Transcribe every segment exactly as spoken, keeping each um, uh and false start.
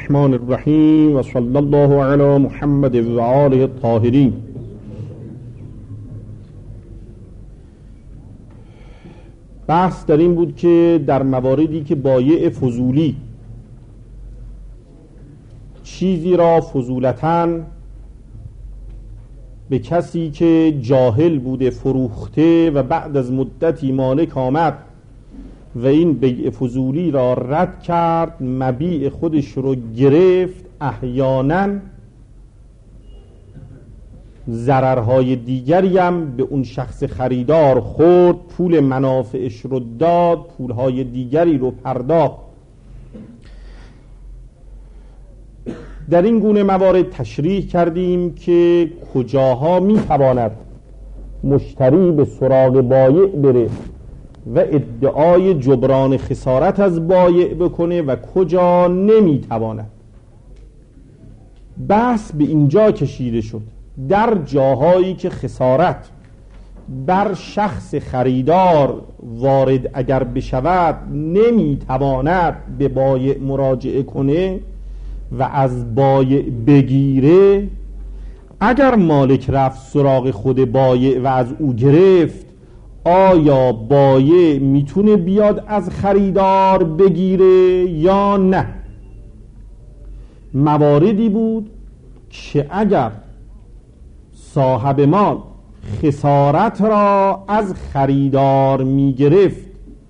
الرحمن الرحیم و صلی الله علی محمد و آله الطاهرین. بحث در این بود که در مواردی که بایع فضولی چیزی را فضولتاً به کسی که جاهل بوده فروخته و بعد از مدتی مالک آمد و این بیع فضولی را رد کرد، مبیع خودش رو گرفت، احیانا ضررهای دیگری هم به اون شخص خریدار خورد، پول منافعش رو داد، پولهای دیگری رو پرداخت. در این گونه موارد تشریح کردیم که کجاها میتواند مشتری به سراغ بایع بره و ادعای جبران خسارت از بایع بکنه و کجا نمیتواند. بحث به اینجا کشیده شد در جاهایی که خسارت بر شخص خریدار وارد اگر بشود نمیتواند به بایع مراجعه کنه و از بایع بگیره. اگر مالک رفت سراغ خود بایع و از او گرفت، آیا بایع میتونه بیاد از خریدار بگیره یا نه؟ مواردی بود که اگر صاحب مال خسارت را از خریدار میگرفت،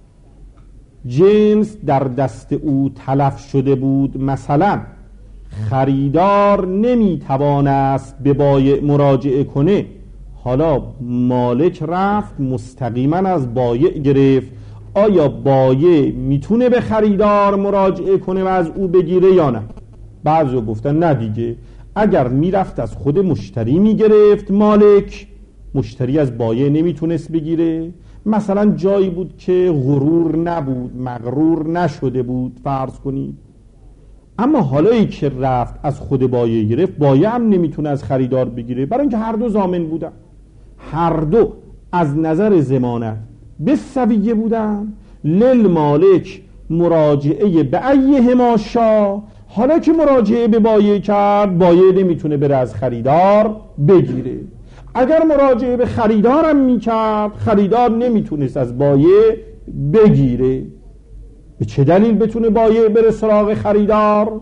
جنس در دست او تلف شده بود، مثلا خریدار نمیتوانست به بایع مراجعه کنه، حالا مالک رفت مستقیما از بایع گرفت، آیا بایع میتونه به خریدار مراجعه کنه و از او بگیره یا نه؟ بعضی گفتن نه دیگه، اگر میرفت از خود مشتری میگرفت مالک، مشتری از بایع نمیتونست بگیره. مثلا جایی بود که غرور نبود، مغرور نشده بود فرض کنید، اما حالایی که رفت از خود بایع گرفت، بایع هم نمیتونه از خریدار بگیره، برای اینکه هر دو ضامن بودن، هر دو از نظر ضمانت به سویه بودن. للمالک مراجعه به ایهما شاء، حالا که مراجعه به بایع کرد، بایع نمیتونه بره از خریدار بگیره. اگر مراجعه به خریدارم میکرد، خریدار نمیتونست از بایع بگیره. به چه دلیل بتونه بایع بره سراغ خریدار؟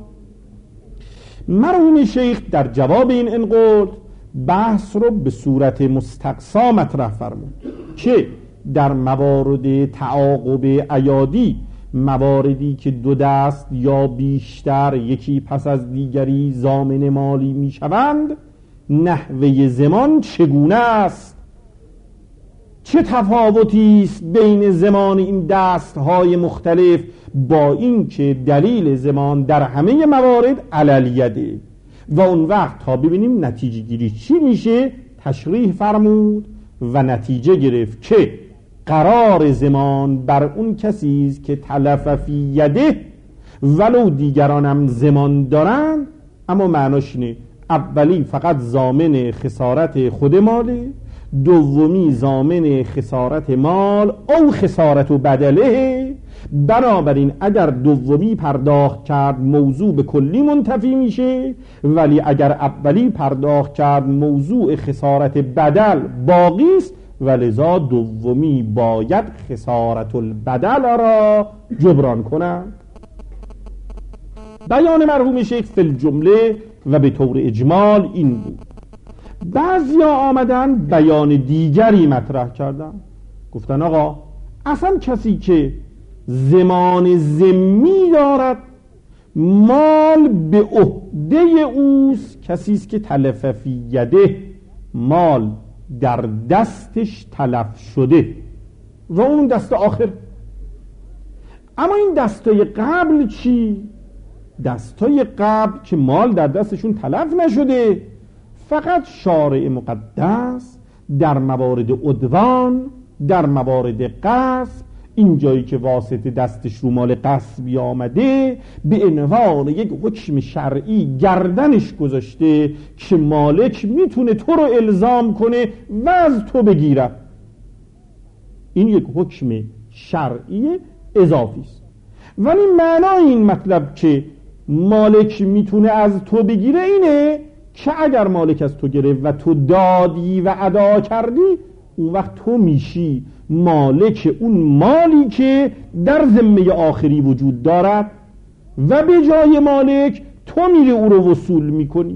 مرحوم شیخ در جواب این انقول بحث رو به صورت مستقصا مطرح فرمود که در موارد تعاقب عیادی، مواردی که دو دست یا بیشتر یکی پس از دیگری ضامن مالی میشوند، نحوه ضمان چگونه است؟ چه تفاوتی است بین ضمان این دستهای مختلف با این که دلیل ضمان در همه موارد علیه؟ و اون وقت تا ببینیم نتیجه گیری چی میشه تشریح فرمود و نتیجه گرفت که قرار ضمان بر اون کسی است که تلف فی یده، ولو دیگرانم ضمان دارن، اما معناش اینه اولی فقط ضامن خسارت خود ماله، دومی ضامن خسارت مال او خسارت و بدله. بنابراین اگر دومی پرداخت کرد موضوع به کلی منتفی میشه، ولی اگر اولی پرداخت کرد موضوع خسارت بدل باقی است و لذا دومی باید خسارت البدل را جبران کنند. بیان مرحوم شیخ فی الجمله و به طور اجمال این بود. بعضی ها آمدن بیان دیگری مطرح کردن، گفتن آقا اصلا کسی که ضمان ضمنی دارد مال به عهده اوست، کسی است که تلف فی یده، مال در دستش تلف شده و اون دست آخر. اما این دستای قبل چی؟ دستای قبل که مال در دستشون تلف نشده، فقط شارع مقدس در موارد عدوان، در موارد غصب، این جایی که واسطه دستش رو مال غصبی آمده، به عنوان یک حکم شرعی گردنش گذاشته که مالک میتونه تو رو الزام کنه و از تو بگیره. این یک حکم شرعی اضافی است. ولی معنای این مطلب که مالک میتونه از تو بگیره اینه که اگر مالک از تو گرفت و تو دادی و ادا کردی، اون وقت تو میشی مالک اون مالی که در ذمه آخری وجود دارد و به جای مالک تو میری او رو وصول میکنی.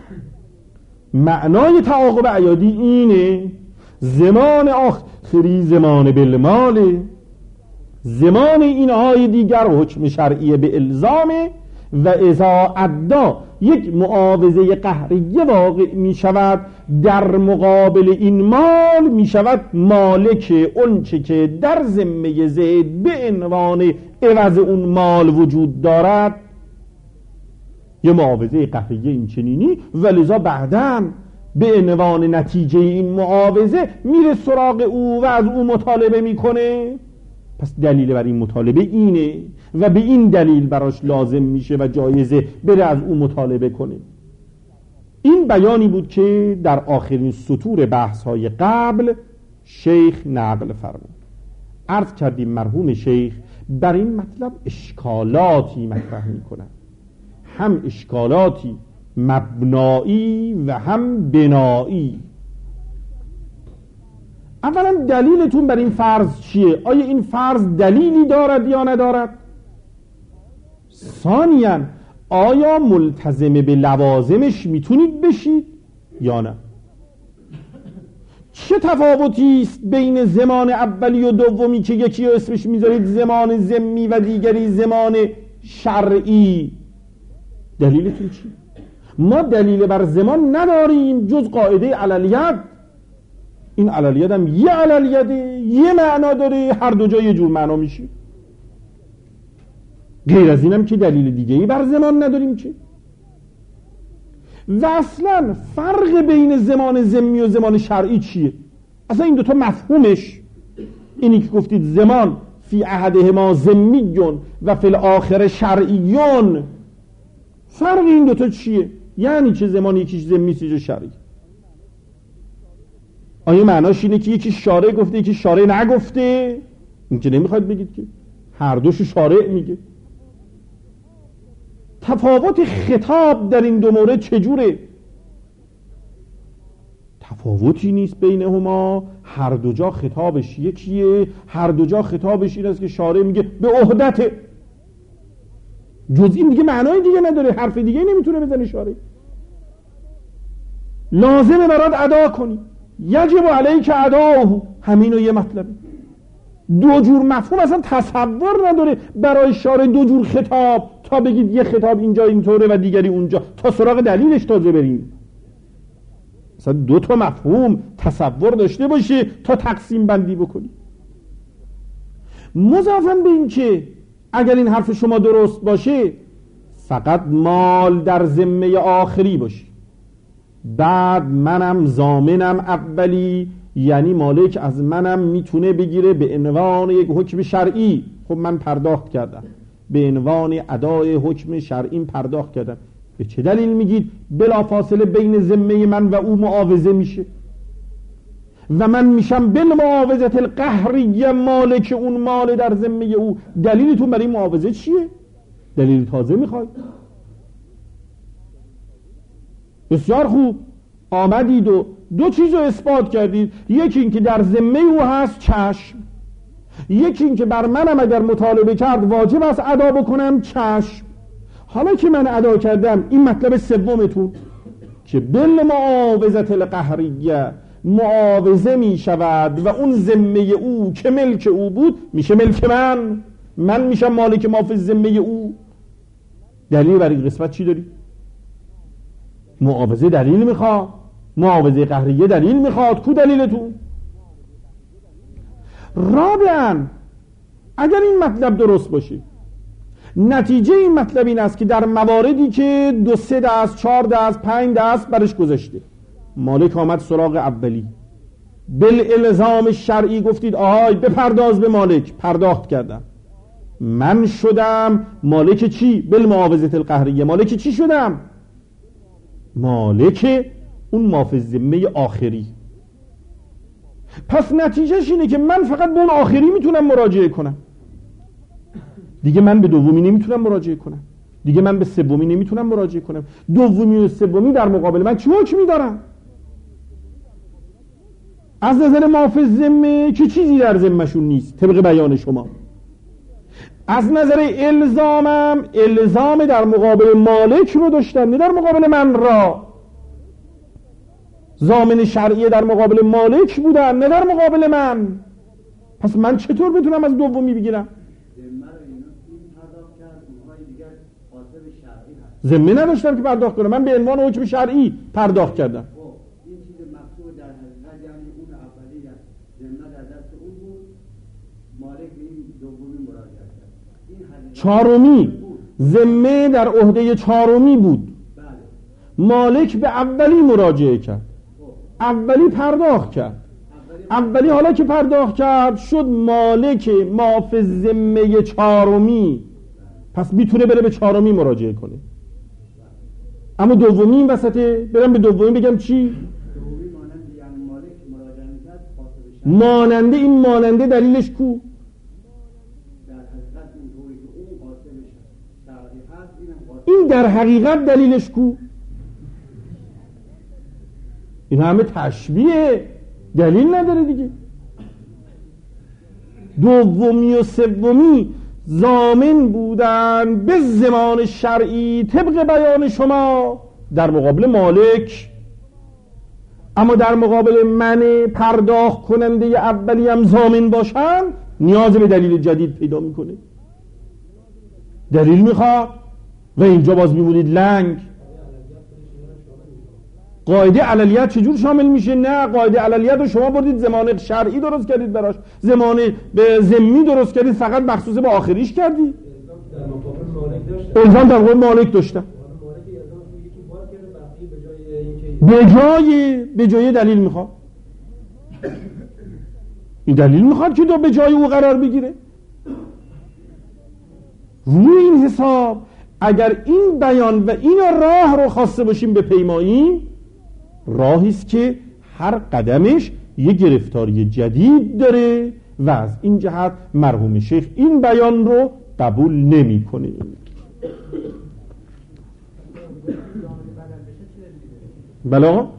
معنای تعاقب عیادی اینه. زمان آخری زمان بالماله، زمان اینهای دیگر حکم شرعی به الزامه و اذا ادا یک معاوضه قهریه واقع می شود، در مقابل این مال می شود مالک اون چه که در ذمه زید به عنوان عوض اون مال وجود دارد. یه معاوضه قهریه این چنینی، ولذا بعداً به عنوان نتیجه این معاوضه میره سراغ او و از او مطالبه میکنه. پس دلیل بر این مطالبه اینه و به این دلیل براش لازم میشه و جایزه بره از او مطالبه کنه. این بیانی بود که در آخرین سطور بحث های قبل شیخ نقل فرمود. عرض کردیم مرحوم شیخ بر این مطلب اشکالاتی مطرح میکنن، هم اشکالاتی مبنایی و هم بنایی. اولا دلیلتون بر این فرض چیه؟ آیا این فرض دلیلی دارد یا ندارد؟ ثانیاً آیا ملتزم به لوازمش میتونید بشید یا نه؟ چه تفاوتی است بین زمان اولی و دومی که یکی رو اسمش میذارید زمان ذمی و دیگری زمان شرعی؟ دلیلتون چیه؟ ما دلیل بر زمان نداریم جز قاعده علالید. این علالید هم یه علالید یه معنا داره، هر دو جا یه جور معنا میشه. غیر از اینم که دلیل دیگه‌ای بر زمان نداریم که. و اصلا فرق بین زمان ذمی و زمان شرعی چیه؟ اصلا این دوتا مفهومش اینی که گفتید زمان فی احدهما ذمیون و فی الاخر شرعیون، فرق این دوتا چیه؟ یعنی چه زمان یکیش ذمی است یکیش شرعی؟ آیا معناش اینه که یکی شارع گفته یکی شارع نگفته؟ این که نمیخواد بگید که هر دوشو شارع میگه. تفاوت خطاب در این دو مورد چجوره؟ تفاوتی نیست بینهما، هر دو جا خطابش یکیه، هر دو جا خطابش این است که شارع میگه به عهدته. جز این دیگه معنای دیگه نداره، حرف دیگه نمیتونه بزنه شارع. لازمه برات ادا کنی، یجب علیک اداؤه، همینو یه مطلبه. دو جور مفهوم اصلا تصور نداره برای شارع دو جور خطاب تا بگید یه خطاب اینجا اینطوره و دیگری اونجا، تا سراغ دلیلش تازه بریم. اصلا دو تا مفهوم تصور داشته باشه تا تقسیم بندی بکنی. مضافاً به این که اگر این حرف شما درست باشه فقط مال در ذمه آخری باشه، بعد منم ضامنم اولی، یعنی مالک از منم میتونه بگیره به عنوان یک حکم شرعی. خب من پرداخت کردم، به عنوان ادای حکم شرعی پرداخت کردم. به چه دلیل میگید بلافاصله بین ذمه من و او معاوضه میشه و من میشم بالمعاوضه القهریه مالک اون مال در ذمه او؟ دلیلتون برای معاوضه چیه؟ دلیل تازه میخواید؟ بسیار خوب، آمدید و دو چیز رو اثبات کردید. یکی این که در ذمه او هست، چشم. یکی این که بر منم اگر مطالبه کرد واجب است ادا بکنم، چشم. حالا که من ادا کردم، این مطلب سومتون که بالمعاوضه القهریه معاوضه می شود و اون ذمه او که ملک او بود میشه ملک من، من میشم مالک ما فی ذمه او. دلیل برای قسمت چی داری؟ معاوضه دلیل میخواد، معاوضه قهریه دلیل میخواد. کو دلیلتون؟ رابعاً اگر این مطلب درست باشه، نتیجه این مطلب این است که در مواردی که دو سه دست، چهار دست، پنج دست برش گذاشته، مالک آمد سراغ اولی، بالالزام شرعی گفتید آهای بپرداز به مالک، پرداخت کردم، من شدم مالک چی؟ بالمعاوضه القهریه مالک چی شدم؟ مالک اون مافی ذمه آخری. پس نتیجهش اینه که من فقط به اون آخری میتونم مراجعه کنم، دیگه من به دومی نمیتونم مراجعه کنم. دیگه من به سومی نمیتونم مراجعه کنم. دومی و سومی در مقابل من چه حکمی دارن؟ از نظر محافظ ذمه که چیزی در ذمه‌شون نیست طبق بیان شما. از نظر الزامم الزام در مقابل مالک رو داشتن نه در مقابل من را. ضامن شرعی در مقابل مالک بودن نه در مقابل من. پس من چطور بتونم از دومی بگیرم؟ ذمه نداشتم که پرداخت کنم، من به عنوان حکم شرعی پرداخت کردم. این چیز مقصود در حقیقت یعنی اون اولی ذمه در دست اون بود، مالک این دومی مراجعه کرد. این چهارمی ذمه در عهده چهارمی بود. بله. مالک به اولی مراجعه کرد. اولی پرداخت کرد. اولی حالا که پرداخت کرد شد مالک محافظ ذمه چهارمی، پس میتونه بره به چهارمی مراجعه کنه. اما دومی این وسطه برم به دومی بگم چی؟ دومی ماننده یعنی مالک مراجعه میکرد خاطر ماننده. این ماننده دلیلش کو؟ در حقیقت این طوری که اون قاسم شرعی هست اینم قاسم. این در حقیقت دلیلش کو؟ این همه تشبیه، دلیل نداره دیگه. دومی و سومی ضامن بودن به ضمان شرعی طبق بیان شما در مقابل مالک، اما در مقابل من پرداخت کننده اولی هم ضامن باشن نیاز به دلیل جدید پیدا میکنه. دلیل میخواد و اینجا باز میمونید لنگ. قاعده علیت چجور شامل میشه؟ نه، قاعده علیت رو شما بردید زمان شرعی درست کردید براش، زمان به ذمی درست کردید، فقط مخصوص به آخریش کردید. الزام در مقابل مالک داشتن. به جای به جای دلیل میخواد. این دلیل میخواد که دو به جای او قرار بگیره. روی این حساب اگر این بیان و این راه رو خواسته باشیم به پیماییم، راهی است که هر قدمش یه گرفتاری جدید داره و از این جهت مرحوم شیخ این بیان رو قبول نمی‌کنه. بلا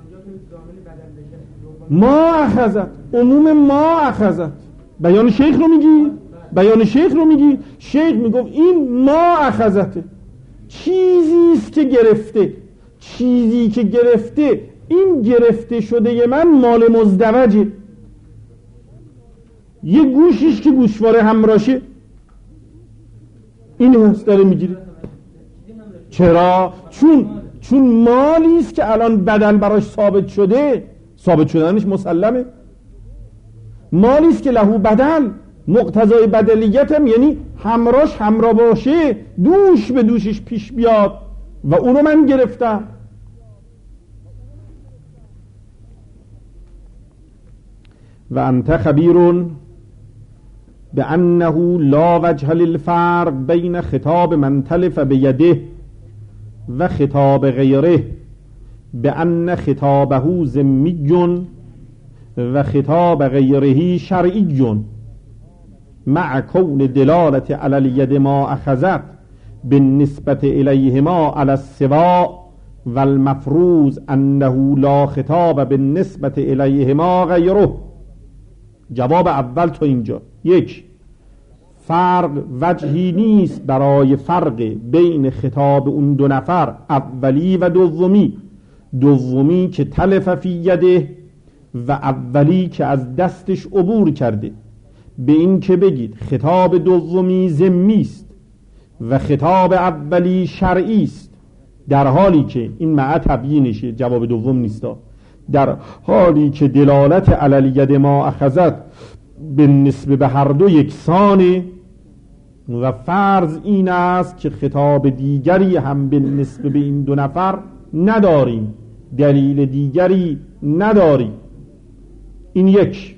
ما اخذت، عموم ما اخذت. بیان شیخ رو میگی؟ بیان شیخ رو میگی؟ شیخ میگفت این ما اخذته، چیزی است که گرفته، چیزی که گرفته، این گرفته شده من مال مزدوجه. یه گوشیش که گوشواره همراشه این هست داره میگیره. چرا؟ چون چون مالی است که الان بدل براش ثابت شده، ثابت شدنش مسلمه. مالی است که لهو بدل، مقتضای بدلیت هم یعنی همراش همراه باشه، دوش به دوشش پیش بیاد و اونو من گرفتم. و انت خبیر بأنه لا وجه للفرق بین خطاب من تلف بیده و خطاب غیره، بأن خطابه ذمی و خطاب غیره شرعی، مع کون دلالت علی الید ما اخذت بالنسبت الیهما علی السواء و المفروض انه لا خطاب بالنسبت الیهما غیره. جواب اول تا اینجا. یک، فرق وجهی نیست برای فرق بین خطاب اون دو نفر، اولی و دومی. دومی که تلف فی یده و اولی که از دستش عبور کرده. به این که بگید خطاب دومی ذمی است و خطاب اولی شرعی است، در حالی که این مع تبیینشه، جواب دوم نیستا، در حالی که دلالت علی الید ما اخذت به نسبه به هر دو یکسانه و فرض این است که خطاب دیگری هم به نسبه به این دو نفر نداریم، دلیل دیگری نداریم. این یک.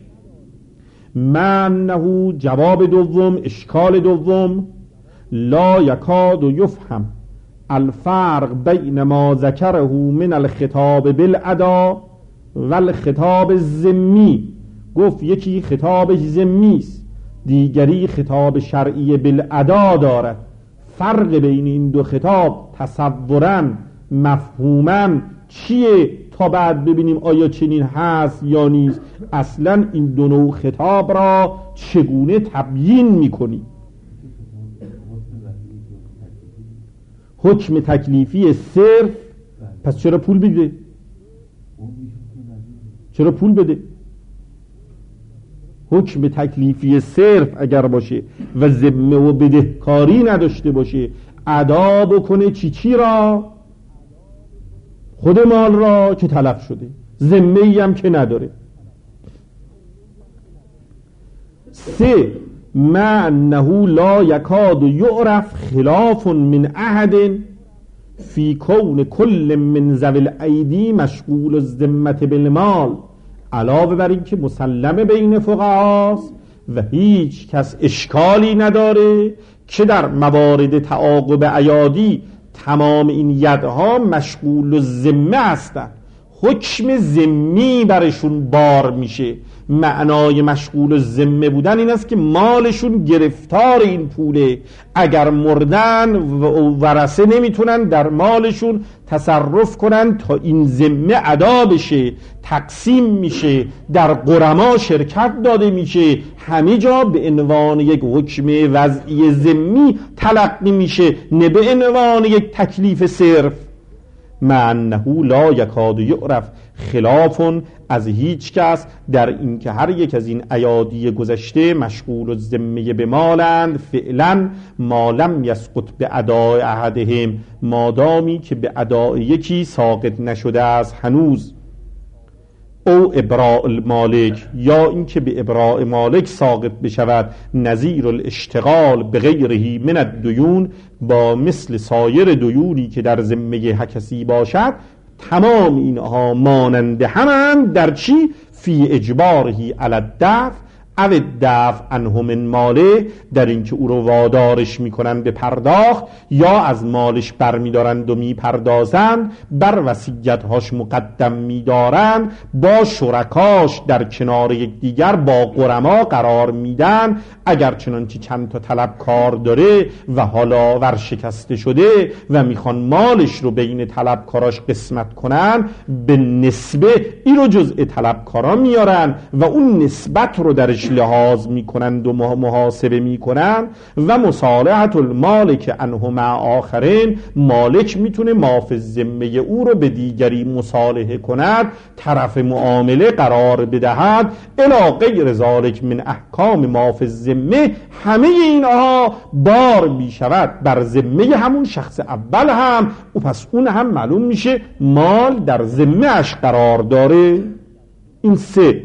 معنه جواب دوم، اشکال دوم، لا یکاد یفهم الفرق بین ما ذکره من الخطاب بالادا و الخطاب الذمی. گفت یکی خطاب ذمی است، دیگری خطاب شرعی بالادا دارد. فرق بین این دو خطاب تصوراً مفهوماً چیه تا بعد ببینیم آیا چنین هست یا نیست. اصلا این دو نوع خطاب را چگونه تبیین میکنی؟ حکم تکلیفی صرف، پس چرا پول بده؟ چرا پول بده؟ حکم تکلیفی صرف اگر باشه و ذمه و بدهکاری نداشته باشه، ادا بکنه چی چی را؟ خود مال را که تلف شده، ذمه ای هم که نداره. سه، ما انه لا یکاد یعرف خلاف من احد فی کون کل من ذوی الایدی مشغول الذمه بالمال. علاوه بر این که مسلمه بین فقهاست و هیچ کس اشکالی نداره که در موارد تعاقب ایادی تمام این یدها مشغول الذمه هستند، حکم ذمی برشون بار میشه. معنای مشغول الذمه بودن این است که مالشون گرفتار این پوله، اگر مردن ورثه نمیتونن در مالشون تصرف کنن تا این ذمه ادا بشه، تقسیم میشه، در غرما شرکت داده میشه، همه جا به عنوان یک حکم وضعی ذمی تلقی میشه، نه به عنوان یک تکلیف صرف. مع انه لا یکاد یعرف خلاف از هیچ کس در این که هر یک از این ایادی گذشته مشغول الذمه به مالند، فعلا ما لم یسقط به اداء احدهم، مادامی که به اداء یکی ساقط نشده است هنوز، او ابراء المالک، یا اینکه به ابراء مالک ساقط بشود، نظیر الاشتغال به غیره من الدیون، با مثل سایر دیونی که در ذمه کسی باشد. تمام اینها مانند همند در چی؟ فی اجبارهی علی الدفع او الدفع عنه من ماله، در اینکه او رو وادارش میکنن به پرداخت یا از مالش برمیدارند و میپردازند، بر وصیت‌هاش مقدم میدارند، با شرکاش در کنار یک دیگر با غرما قرار میدن. اگر چنانچه چند تا طلبکار داره و حالا ورشکسته شده و میخوان مالش رو بین طلبکاراش قسمت کنن، به نسبه این رو جزء طلبکارا میارن و اون نسبت رو درش لحاظ میکنند و محاسبه میکنند. و مصالحت المالک عنه مع آخرین، مالک میتونه ما فی الذمه او رو به دیگری مصالحه کند، طرف معامله قرار بدهد. الی غیر ذالک من احکام ما فی الذمه، همه اینها بار میشود بر ذمه همون شخص اول هم، و پس اون هم معلوم میشه مال در ذمه اش قرار داره. این سه.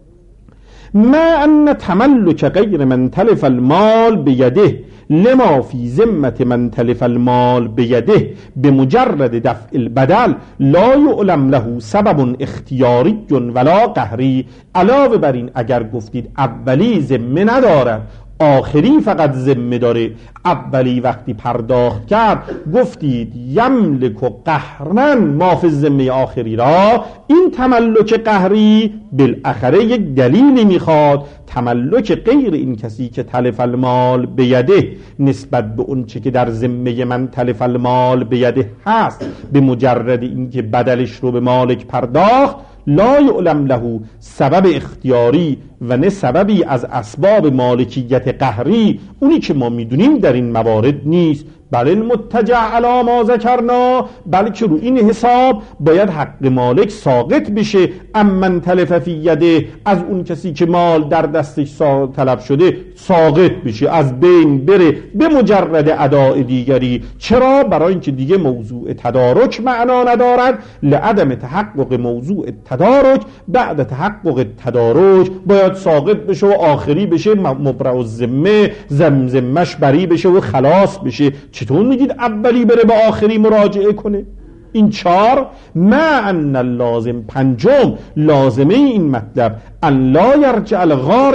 ما ان تملک غیر من تلف المال بیده لما فی ذمه من تلف المال بیده بمجرد دفع البدل لا یعلم له سبب اختیاری ولا قهری. علاوه بر این اگر گفتید اولی ذمه ندارد، آخری فقط ذمه داره، اولی وقتی پرداخت کرد گفتید یملک و قهرن ما فی الذمه آخری را، این تملک قهری بالاخره یک دلیلی میخواد. تملک غیر این کسی که تلف المال بیده نسبت به اون چه که در ذمه من تلف المال بیده هست، به مجرد اینکه بدلش رو به مالک پرداخت، لا یعلم له سبب اختیاری و نه سببی از اسباب مالکیت قهری، اونی که ما میدونیم در این موارد نیست. بل المتجع علی ما ذکرنا، بلکه رو این حساب باید حق مالک ساقط بشه. امن تلف فی یده، از اون کسی که مال در دستش طلب شده ساقط بشه، از بین بره به مجرد اداء دیگری. چرا؟ برای اینکه دیگه موضوع تدارک معنا ندارد. لعدم تحقق موضوع تدارک بعد تحقق تدارک باید ساقط بشه و آخری بشه، مبرأ الذمه، زمزمش بری بشه و خلاص بشه. چطور میگید اولی بره به آخری مراجعه کنه؟ این چار. ما ان اللازم، پنجم لازمه این مطلب، ان لا یرجع الغارم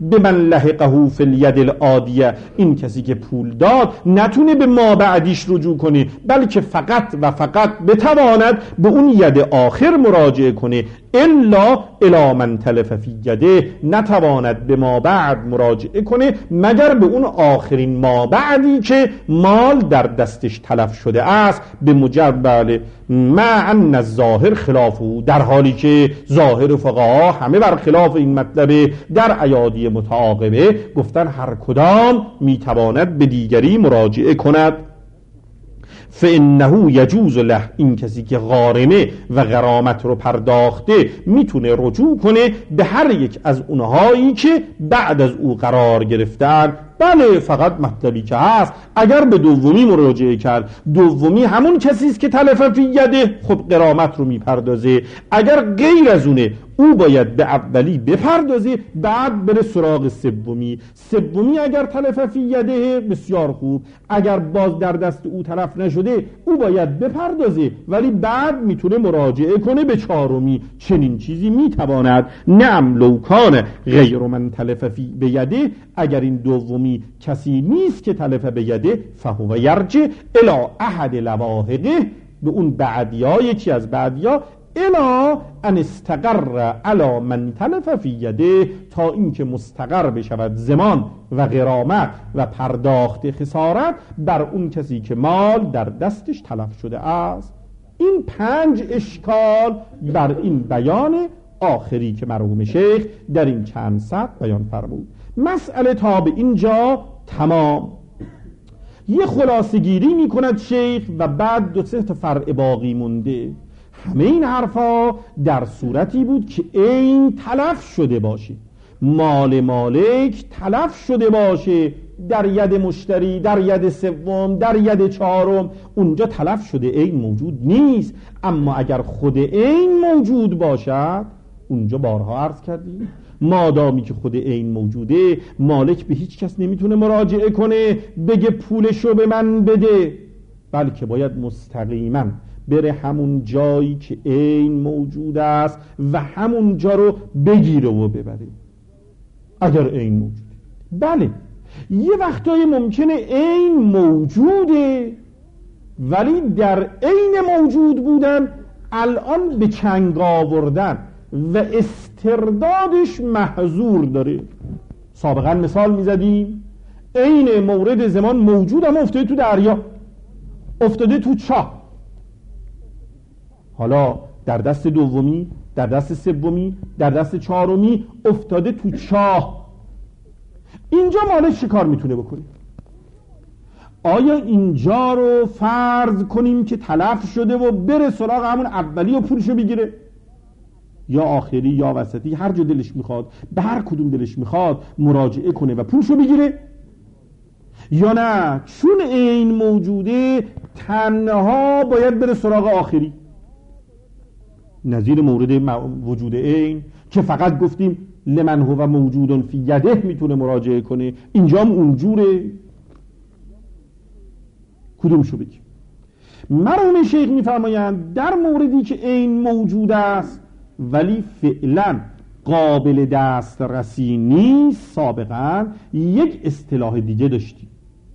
به من لحقه فی الید العادیه، این کسی که پول داد نتونه به ما بعدیش رجوع کنه، بلکه فقط و فقط بتواند به اون ید آخر مراجعه کنه. الا الی من تلف فی یده، نتواند به ما بعد مراجعه کنه مگر به اون آخرین ما بعدی که مال در دستش تلف شده است. به مجرد مع ان الظاهر خلافه، در حالی که ظاهر فقها همه بر خلاف این مطلب. در ایادی متعاقبه گفتن هر کدام میتواند به دیگری مراجعه کند. فانه یجوز له، این کسی که غارمه و غرامت رو پرداخته میتونه رجوع کنه به هر یک از اونهایی که بعد از او قرار گرفتن. بله، فقط مطلبی که هست اگر به دومی مراجعه کرد، دومی همون کسی است که تلف فی یده، خب غرامت رو میپردازه. اگر غیر از اونه، او باید به اولی بپردازه، بعد بره سراغ سومی. سومی اگر تلف فی یده بسیار خوب، اگر باز در دست او تلف نشده او باید بپردازه، ولی بعد میتونه مراجعه کنه به چهارمی. چنین چیزی میتواند. نعم لو کان غیر من تلف فی بیده، اگر این دومی کسی نیست که تلف بیده، فهو یرجع الی احد لواحقه، به اون بعدیا، یکی از بعدیا، الا ان استقر علی من تلف فی یده، تا اینکه مستقر بشود زمان و غرامت و پرداخت خسارت بر اون کسی که مال در دستش تلف شده است. این پنج اشکال بر این بیان آخری که مرحوم شیخ در این چند سطر بیان فرمود. مسئله تا به اینجا تمام. یه خلاصه گیری می کند شیخ و بعد دو سه تا فرع باقی مونده. همه این حرفا در صورتی بود که این تلف شده باشه، مال مالک تلف شده باشه در ید مشتری، در ید سوم، در ید چهارم، اونجا تلف شده این موجود نیست. اما اگر خود این موجود باشد، اونجا بارها عرض کردیم مادامی که خود این موجوده، مالک به هیچ کس نمیتونه مراجعه کنه بگه پولشو به من بده، بلکه باید مستقیما بره همون جایی که این موجود است و همون جا رو بگیره و ببره اگر این موجوده. بله، یه وقتایی ممکنه این موجوده ولی در عین موجود بودن الان به چنگ آوردن و استردادش محظور داره. سابقا مثال میزدیم، عین مورد زمان موجود هم افتاده تو دریا، افتاده تو چاه، حالا در دست دومی، در دست سومی، در دست چهارمی افتاده تو چاه. اینجا مالک چه کار میتونه بکنه؟ آیا اینجا رو فرض کنیم که تلف شده و بره سراغ همون اولی و پولشو بگیره، یا آخری یا وسطی، هر جا دلش میخواد، به هر کدوم دلش میخواد مراجعه کنه و پولشو بگیره؟ یا نه چون این موجوده تنها باید بره سراغ آخری، نظیر مورد وجود این که فقط گفتیم لمن هو موجود فی یده میتونه مراجعه کنه، اینجا هم اونجوره؟ کدومشو بگیم؟ مرحوم شیخ میفرمایند در موردی که این موجود است ولی فعلا قابل دسترسی نیست، سابقا یک اصطلاح دیگه داشتیم.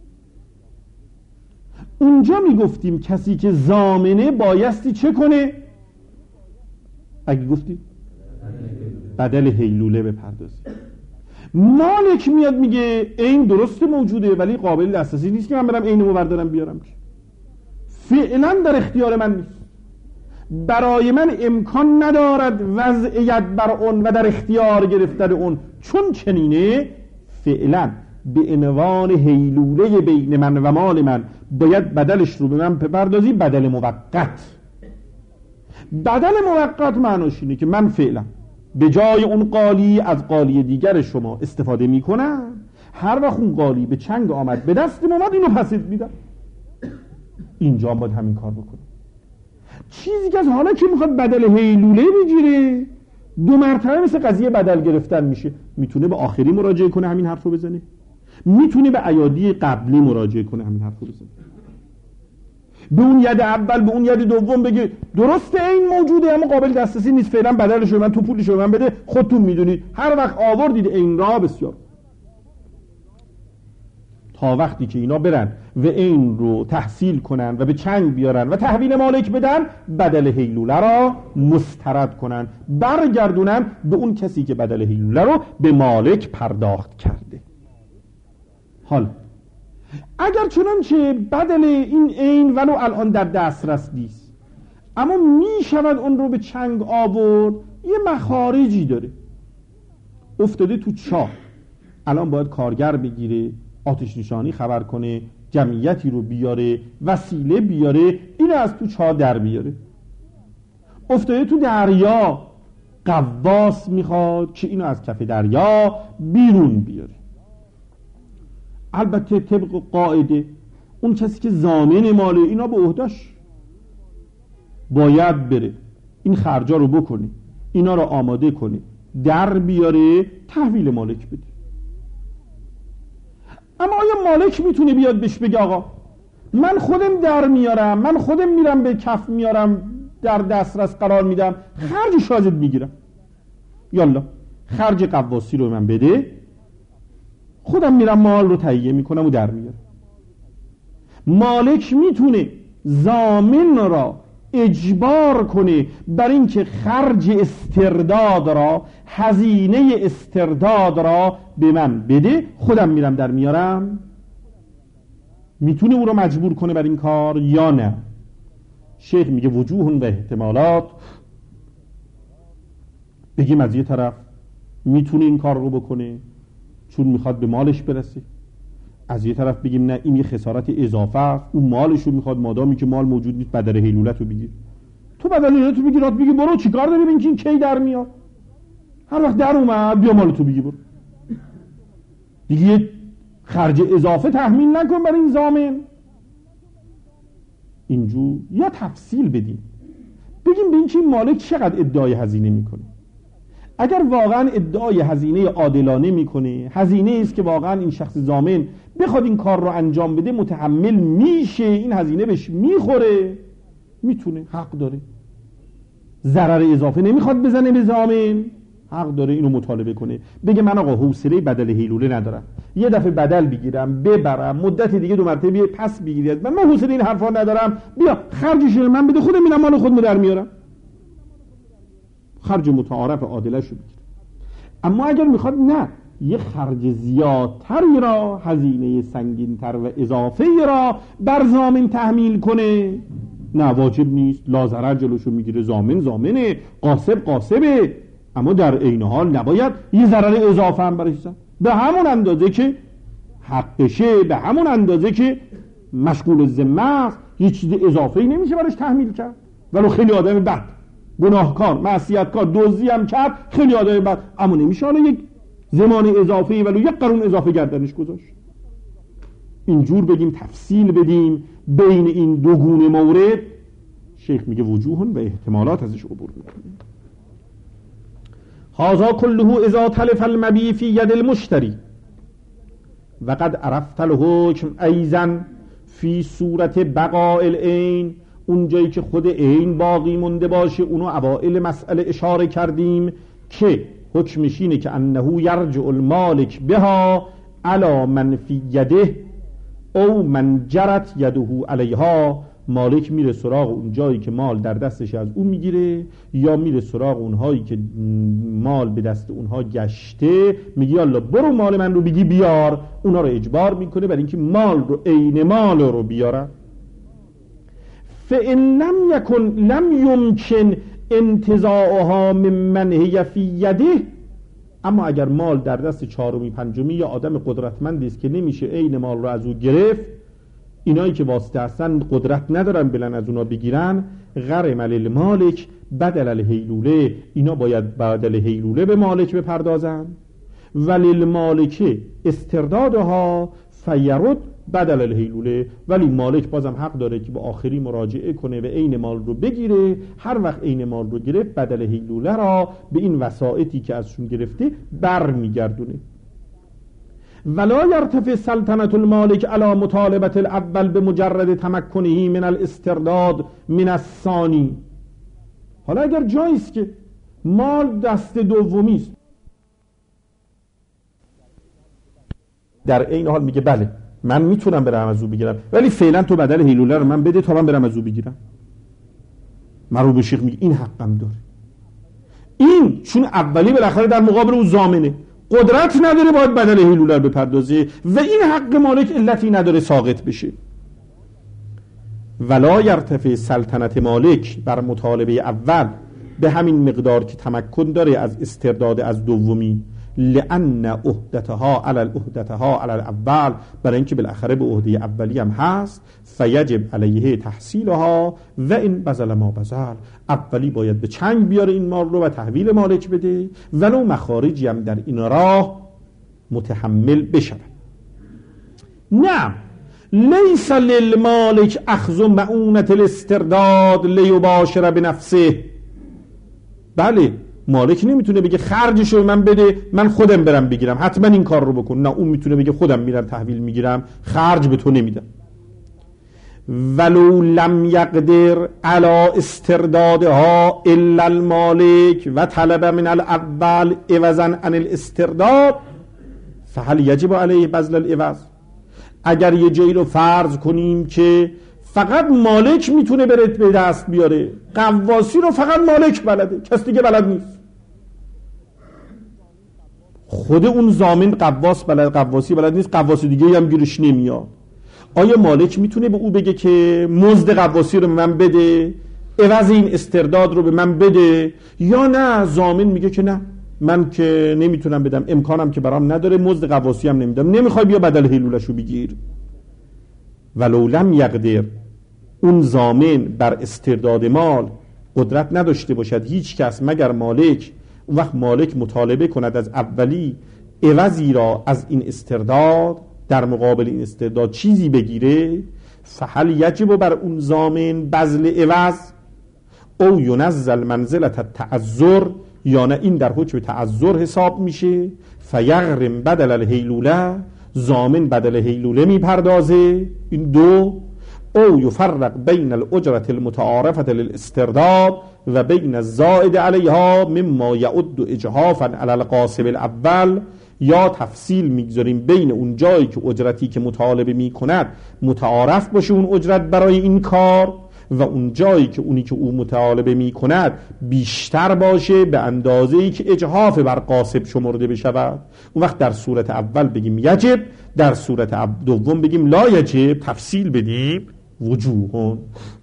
اونجا میگفتیم کسی که ضامنه بایستی چه کنه؟ اگه گفتیم بدل هیلوله بپردازی. مالک میاد میگه این درست موجوده ولی قابل دسترسی نیست که من برم اینو بردارم بیارم، که فعلا در اختیار من نیست، برای من امکان ندارد وضعیت بر اون و در اختیار گرفتن اون، چون چنینه فعلا به عنوان هیلوله بین من و مال من باید بدلش رو به من بپردازی، بدل موقت. بدل موقت معناش اینه که من فعلا به جای اون قالی از قالی دیگر شما استفاده میکنم، هر وقت اون قالی به چنگ آمد به دستم اومد اینو پسید میدم. اینجا باید همین کار بکنم. چیزی که از حالا که میخواد بدل هیلوله بگیره دو مرتبه مثل قضیه بدل گرفتن میشه، میتونه به آخری مراجعه کنه همین حرف رو بزنه، میتونه به ایادی قبلی مراجعه کنه همین حرف رو بزنه. به اون ید اول به اون ید دوم بگه درسته این موجوده اما قابل دسترسی نیست، فعلا بدلش رو من تو پولش رو من بده، خودتون میدونید. هر وقت آوردید این را بسیار، تا وقتی که اینا برن و این رو تحصیل کنن و به چنگ بیارن و تحویل مالک بدن، بدل هیلوله را مسترد کنن، برگردونن به اون کسی که بدل هیلوله رو به مالک پرداخت کرده. حالا اگر چنانچه بدل این عین ولو الان در دسترس نیست اما می شود اون رو به چنگ آورد، یه مخارجی داره. افتاده تو چاه، الان باید کارگر بگیره، آتش نشانی خبر کنه، جمعیتی رو بیاره، وسیله بیاره، اینو از تو چاه در بیاره. افتاده تو دریا، غواص میخواد که اینو از کف دریا بیرون بیاره. البته طبق قاعده اون کسی که ضامن ماله اینا به عهده‌اش باید بره این خرجا رو بکنه، اینا رو آماده کنه، در بیاره، تحویل مالک بده. اما آیا مالک میتونه بیاد بهش بگه آقا من خودم در میارم، من خودم میرم به کف میارم، در دسترس قرار میدم، خرج شازت میگیرم، یالا خرج قواسی رو من بده، خودم میرم مال رو تهیه میکنم و در میارم. مالک میتونه ضامن را اجبار کنه بر اینکه خرج استرداد را، هزینه استرداد را به من بده، خودم میرم در میارم؟ میتونه او را مجبور کنه بر این کار یا نه؟ شیخ میگه وجوه و احتمالات. بگیم از یه طرف میتونه این کار رو بکنه چون میخواد به مالش برسه، از یه طرف بگیم نه این یه خسارت اضافه است، اون مالش رو میخواد، مادامی که مال موجود نیست بدل هیلولت رو بگیر. تو بدل هیلولت رو بگیر، رات بگی برو چیکار داری ببین که این کی در میاد، هر وقت در اومد بیا مال تو بگی برو دیگه، خرج اضافه تحمیل نکن برای این ضامن. اینجور یا تفصیل بدیم، بگیم به این که این مالک چقدر ادعای هزینه میکنه. اگر واقعا ادعای هزینه عادلانه میکنه، هزینه است که واقعا این شخص ضامن بخواد این کار رو انجام بده متحمل میشه، این هزینه بهش میخوره، میتونه، حق داره، ضرر اضافه نمیخواد بزنه به ضامن، حق داره اینو مطالبه کنه، بگه من آقا حوصله بدل هیلوله ندارم، یه دفعه بدل بگیرم ببرم، مدت دیگه دو مرتبه پس بگیرید، من من حوصله این حرفا ندارم، بیا خرجش رو من بده، خودم میرم مال خودمو در میارم، خرج متعارف عادلش رو بگیره. اما اگر میخواد نه یه خرج زیادتری را، هزینه سنگینتر و اضافه را بر ضامن تحمیل کنه، نه واجب نیست، لا ضرر جلوشو میگیره، ضامن ضامنه، قاسب قاسبه، اما در عین حال نباید یه ضرر اضافه هم برش زد، به همون اندازه که حقشه، به همون اندازه که مشغول الذمه است، یه چیز اضافه‌ای نمیشه برش تحمیل کرد، ولو خیلی آدم بد، گناهکار، معصیتکار، دزدی هم کرد، خیلی آدم بد، اما نمیشه حالا یک زمان اضافه‌ای ولو یک قرون اضافه گردنش گذاشت. اینجور بگیم، تفصیل بدیم بین این دو گونه مورد. شیخ میگه وجوه و احتمالات ازش عبور میکنیم. هذا كله اذا تلف المبيع في يد المشتري وقد عرفت الحكم ايضا في صورت بقاء العين. اون جایی که خود عین باقی مونده باشه، اونو اوائل مسئله اشاره کردیم که حکمش اینه که انه یرجع المالک بها علی من فی یده او من جرت یده علیها. مالک میره سراغ اون جایی که مال در دستش از اون میگیره، یا میره سراغ اونهایی که مال به دست اونها گشته، میگه یالا برو مال من رو بگی بیار، اونها رو اجبار میکنه برای اینکه مال رو، عین مال رو بیارن. فإن لم يكن لم يمكن انتزاعها ممن هي في يده. اما اگر مال در دست چهارمی پنجمی یا آدم قدرتمندی است که نمیشه عین مال رو از او گرفت، اینایی که واسطه هستن قدرت ندارن بلن از اونا بگیرن، غرم المالک بدل الهیلوله، اینا باید بدل هیلوله به مالک بپردازن. وللمالک استردادها فیرد بدل الهیلوله، ولی مالک بازم حق داره که به آخری مراجعه کنه و عین مال رو بگیره. هر وقت عین مال رو گرفت بدل هیلوله را به این وسائطی که ازشون گرفته بر میگردونه. ولا یرتفع سلطنت المالک علی مطالبت الاول به مجرد تمکنه من الاسترداد من الثانی. حالا اگر جاییست که مال دست دومی است، در این حال میگه بله من میتونم برم از او بگیرم، ولی فعلا تو بدل هیلوله رو من بده تا من برم از او بگیرم. مروب شیخ میگه این حقم داره. این چون اولی بالاخره در مقابل او ضامنه، قدرت نداره باید بدل هیلوله رو بپردازه و این حق مالک علتی نداره ساقط بشه. ولا یرتفع سلطنت مالک بر مطالبه اول به همین مقدار که تمکن داره از استرداد از دومی، لأن عهدتها علی العهدتها علی الاول، برای اینکه بالاخره به عهده اولی هم هست، فیجب علیه تحصیلها و این بذل ما بذل، اولی باید به چنگ بیاره این مال رو و تحویل مالک بده ولو مخارجی هم در این راه متحمل بشود. نه لیس للمالک اخذ معونت الاسترداد لیباشر بنفسه. بله مالک نمیتونه بگه خرجشو من بده من خودم برم بگیرم حتما این کار رو بکن، نه اون میتونه بگه خودم میرم تحویل میگیرم خرج به تو نمیدم. ولو لم یقدر علی استردادها الا المالک و طلب من الاول عوضا عن الاسترداد فهل یجب علیه بذل العوض. اگر یه جایی رو فرض کنیم که فقط مالک میتونه بره به دست بیاره، قواسی رو فقط مالک بلده، کس دیگه بلد نیست، خود اون ضامن قواس بلد، قواسی بلد نیست، قواسی دیگه هم گیرش نمیاد، آیا مالک میتونه به او بگه که مزد قواسی رو به من بده، عوض این استرداد رو به من بده، یا نه ضامن میگه که نه من که نمیتونم بدم، امکانم که برام نداره، مزد قواسی هم نمیدم، نمیخوای بیا بدل هیلولشو بگیر. ولو لم یقدر، اون ضامن بر استرداد مال قدرت نداشته باشد هیچ کس مگر مالک، اون وقت مالک مطالبه کند از اولی عوضی را از این استرداد، در مقابل این استرداد چیزی بگیره، فهل یجب بر اون ضامن بذل عوض او ینزل منزلت التعذر، یا نه این در حکم تعذر حساب میشه، فیغرم بدل الهیلوله، ضامن بدل هیلوله میپردازه. این دو، او یفرق بین الاجرت المتعارفه للاسترداد و بین الزائد علیها مما یعد اجحافا علی القاسم الاول، یا تفصیل میگذاریم بین اون جایی که اجرتی که مطالبه میکند متعارف باشه اون اجرت برای این کار و اون جایی که اونی که او مطالبه میکند بیشتر باشه به اندازه‌ای که اجحاف بر قاسم شمرده بشود. اون وقت در صورت اول بگیم یجب، در صورت دوم بگیم لا یجب، تفصیل بدیم وجوهون.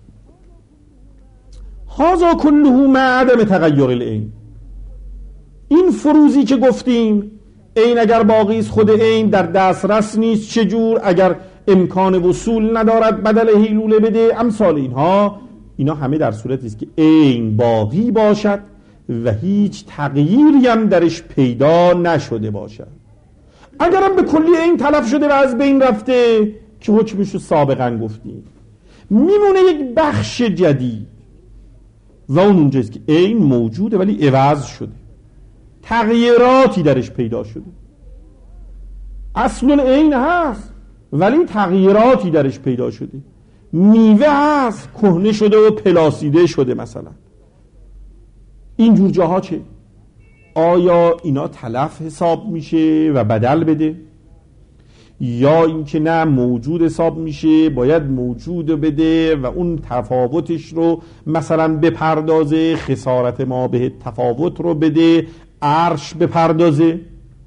هذا كله مع عدم تغییر العین. این فروزی که گفتیم، عین اگر باقی است خود عین در دسترس نیست، چجور؟ اگر امکان وصول ندارد بدل هیلوله بده، امثال اینها، اینا همه در صورتی است که عین باقی باشد و هیچ تغییری هم درش پیدا نشده باشد. اگرم به کلی عین تلف شده و از بین رفته که حکمش رو سابقا گفتیم، میمونه یک بخش جدید و اون اونجاست که عین موجوده ولی عوض شده، تغییراتی درش پیدا شده. اصل العین هست ولی تغییراتی درش پیدا شده. میوه هست کهنه شده و پلاسیده شده مثلا. این جور جاها چه؟ آیا اینا تلف حساب میشه و بدل بده، یا اینکه نه موجود حساب میشه باید موجود بده و اون تفاوتش رو مثلا بپردازه، خسارت ما به تفاوت رو بده، عرش بپردازه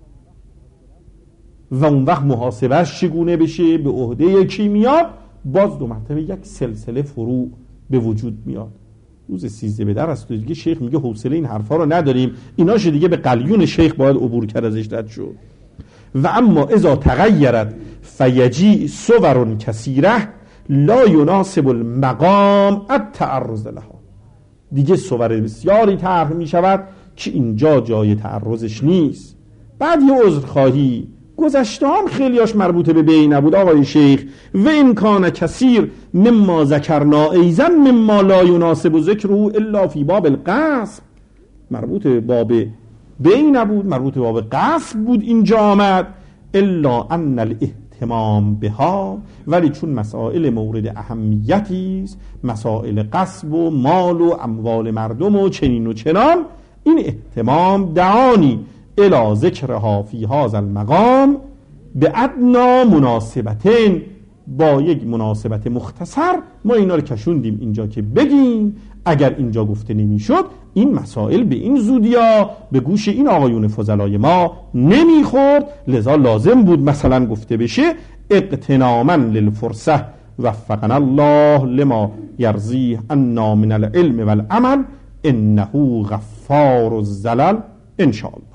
و اون وقت محاسبهش چگونه بشه، به عهده یکی میاد. باز دو مرتبه یک سلسله فروع به وجود میاد. روز سیزده به در است دیگه شیخ میگه حوصله این حرفا رو نداریم، ایناشو دیگه به قلیون شیخ باید عبور کرد، ازش رد شد. و اما اذا تغیرت فیجی صور کثیره لا یناسب المقام التعرض لها. دیگه صور بسیاری طرح میشود که اینجا جای تعرضش نیست. بعد یه عذرخواهی، گذشته هم خیلیاش مربوطه به بی نبود آقای شیخ، و این کان کثیر مما ذکرنا ایزن مما لا یناسب ذکره الا فی باب القصب، مربوط به باب بی نبود، مربوط به باب قصب بود اینجا آمد، الا ان الاهتمام بها، ولی چون مسائل مورد اهمیتی است، مسائل غصب و مال و اموال مردم و چنین و چنان، این اهتمام دعانی الی ذکرها فی هذا المقام به ادنا مناسبتین، با یک مناسبت مختصر ما اینا رو کشوندیم اینجا که بگیم اگر اینجا گفته نمیشد این مسائل به این زودیا به گوش این آقایون فضلای ما نمیخورد، لذا لازم بود مثلا گفته بشه اغتناما للفرصه وفقنا الله لما یرضیه عنا من العلم والعمل انه غفار الزلل ان شاء الله.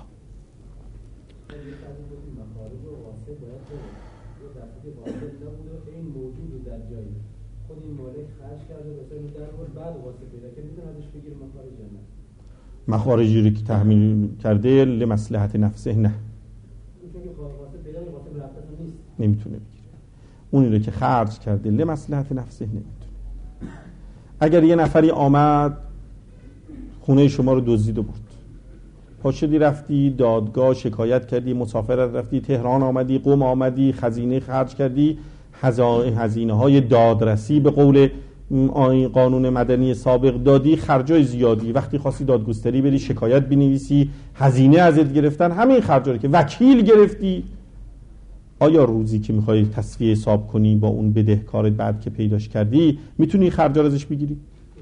مخارجی رو که تحمیل کرده لمصلحت نفسه نه نمیتونه بگیره، اونی رو که خرج کرده لمصلحت نفسه نمیتونه. اگر یه نفری آمد خونه شما رو دزدید و برد، پاشدی رفتی دادگاه شکایت کردی، مسافرت رفتی تهران آمدی، قم آمدی، خزینه خرج کردی، هزینه های دادرسی به قول آیین قانون مدنی سابق دادی، خرجای زیادی، وقتی خواستی دادگستری بری شکایت بنویسی هزینه ازت گرفتن، همین خرجا رو که وکیل گرفتی، آیا روزی که میخوای تصفیه حساب کنی با اون بدهکارت بعد که پیداش کردی میتونی خرجا رو ازش بگیری؟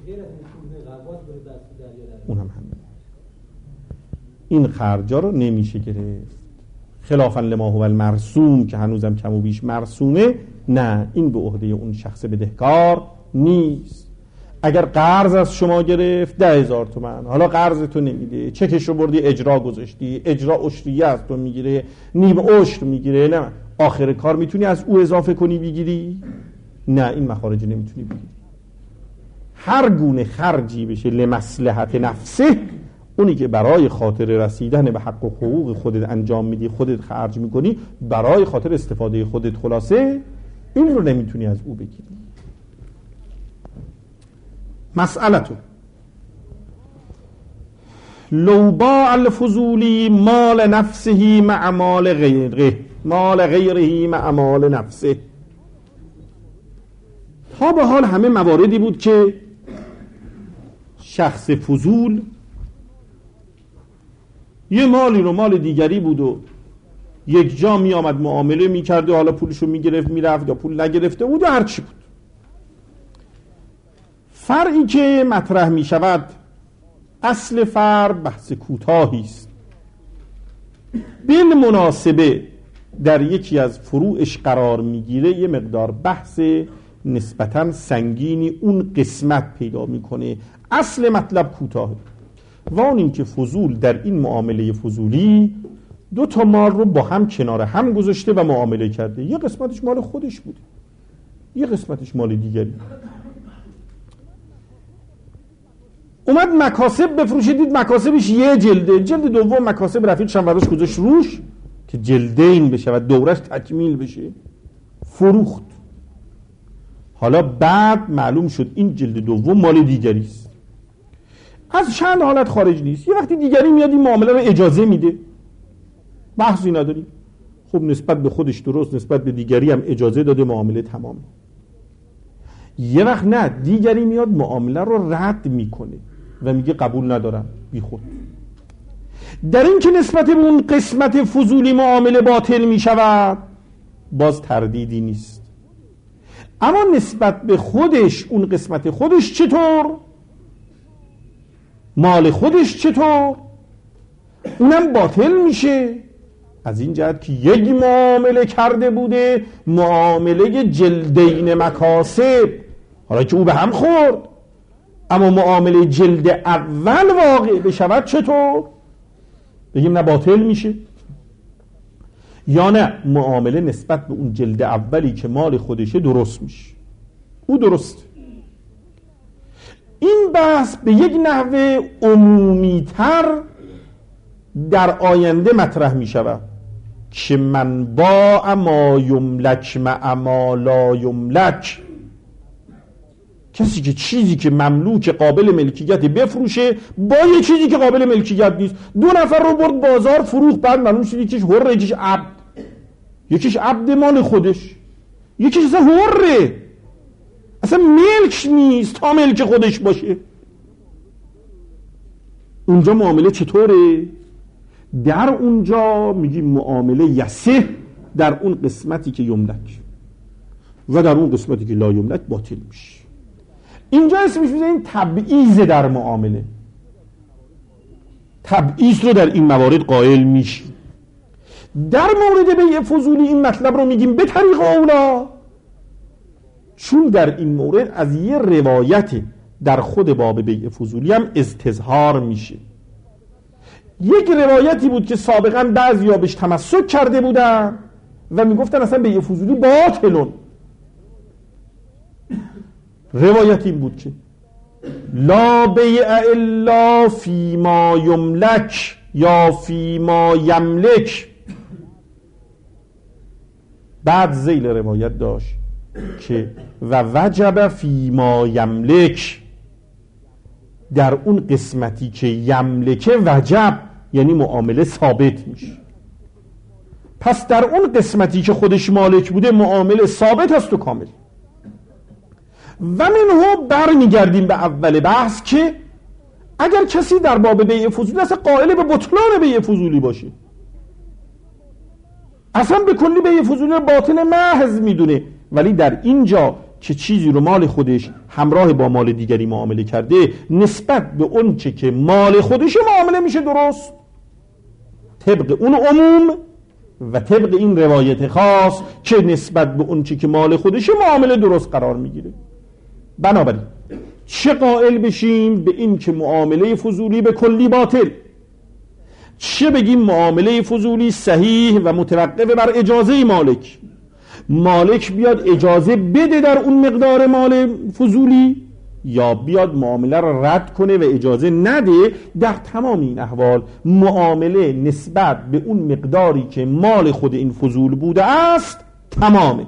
اون هم همین، این خرجا رو نمیشه گرفت. خلافا لما هو المرسوم که هنوزم کم و بیش مرسومه، نه این به عهده اون شخص بدهکار نیست. اگر قرض از شما گرفت ده هزار تومن، حالا قرض تو نمیده، چکش رو بردی اجرا گذاشتی، اجرا اشتریه از تو میگیره، نیم اشت میگیره، نه آخر کار میتونی از او اضافه کنی بگیری؟ نه این مخارج نمیتونی بگیری. هر گونه خرجی بشه لمصلحت نفسه، اونی که برای خاطر رسیدن به حق و حقوق خودت انجام میدی، خودت خرج میکنی، برای خاطر استفاده خودت، خلاصه این رو نمیتونی از او بگیری. مسئلتو لو باع الفضولی مال نفسه مع مال غیره، مال غیره مع مال نفسه. تا به حال همه مواردی بود که شخص فضول یه مالی رو مال دیگری بود و یک جا می آمد معامله می کرده، حالا پولشو می گرفت می رفت یا پول نگرفته بود یا هرچی بود. فرعی که مطرح می شود، اصل فرع بحث کوتاهی است، بالمناسبه در یکی از فروعش قرار می گیره، یه مقدار بحث نسبتاً سنگینی اون قسمت پیدا می کنه. اصل مطلب کوتاهه، وان این که فضول در این معامله فضولی دو تا مال رو با هم کنار هم گذاشته و معامله کرده، یه قسمتش مال خودش بوده، یه قسمتش مال دیگری. اومد مکاسب بفروشه، دید مکاسبش یه جلده، جلد دوم مکاسب رفیق شنورداش گذاشت روش که جلدین بشه و دورش تکمیل بشه، فروخت. حالا بعد معلوم شد این جلد دوم مال دیگری است، از چند حالت خارج نیست. یه وقتی دیگری میاد این معامله رو اجازه میده، بحثی نداریم، خب نسبت به خودش درست، نسبت به دیگری هم اجازه داده، معامله تمام. یه وقت نه، دیگری میاد معامله رو رد میکنه و میگه قبول ندارم، بی خود. در این که نسبت به اون قسمت فضولی معامله باطل میشود باز تردیدی نیست، اما نسبت به خودش، اون قسمت خودش چطور؟ مال خودش چطور؟ اونم باطل میشه. از این جهت که یک معامله کرده بوده، معامله جلدین مکاسب، حالا که او به هم خورد، اما معامله جلد اول واقع بشود چطور؟ بگیم نه باطل میشه، یا نه معامله نسبت به اون جلد اولی که مال خودشه درست میشه، او درست. این بحث به یک نحوه عمومی‌تر در آینده مطرح می شود که من با ما یملک مع ما لا یملک، کسی که چیزی که مملوک قابل ملکیت بفروشه با یه چیزی که قابل ملکیت نیست. دو نفر رو برد بازار فروخت، بعد معلوم شد یکیش حر یکیش عبد، یکیش عبد مال خودش، یکیش اصلا حره، اصلا ملک نیست تا ملک خودش باشه. اونجا معامله چطوره؟ در اونجا میگیم معامله یسه در اون قسمتی که یملک و در اون قسمتی که لا یملک باطل میشه. اینجا اسمش میذاریم تبعیض در معامله. تبعیض رو در این موارد قائل میشی. در مورد بیع فضولی این مطلب رو میگیم به طریق اولا، چون در این مورد از یه روایت در خود باب بیع فضولی هم استظهار میشه. یک روایتی بود که سابقا بعضیا بهش تمسک کرده بودن و میگفتن اصلا بیع فضولی باطلون. روایت این بود که لا بیع الا فی ما یملک یا فی ما یملک. بعد ذیل روایت داشت که و وجب فی ما یملک، در اون قسمتی که یملکه وجب، یعنی معامله ثابت میشه. پس در اون قسمتی که خودش مالک بوده معامله ثابت است و کامل. و منها برمیگردیم به اول بحث که اگر کسی در باب بیع فضولی اصلا قائل به بطلان بیع فضولی باشه، اصلا به کلی بیع فضولی باطل محض میدونه، ولی در اینجا که چیزی رو مال خودش همراه با مال دیگری معامله کرده، نسبت به اون چه که مال خودش معامله میشه درست طبق اون عموم و طبق این روایت خاص که نسبت به اون چه که مال خودش معامله درست قرار میگیره. بنابراین چه قائل بشیم به این که معامله فضولی به کلی باطل، چه بگیم معامله فضولی صحیح و متوقف بر اجازه مالک، مالک بیاد اجازه بده در اون مقدار مال فضولی یا بیاد معامله را رد کنه و اجازه نده، در تمام این احوال معامله نسبت به اون مقداری که مال خود این فضول بوده است تمامه.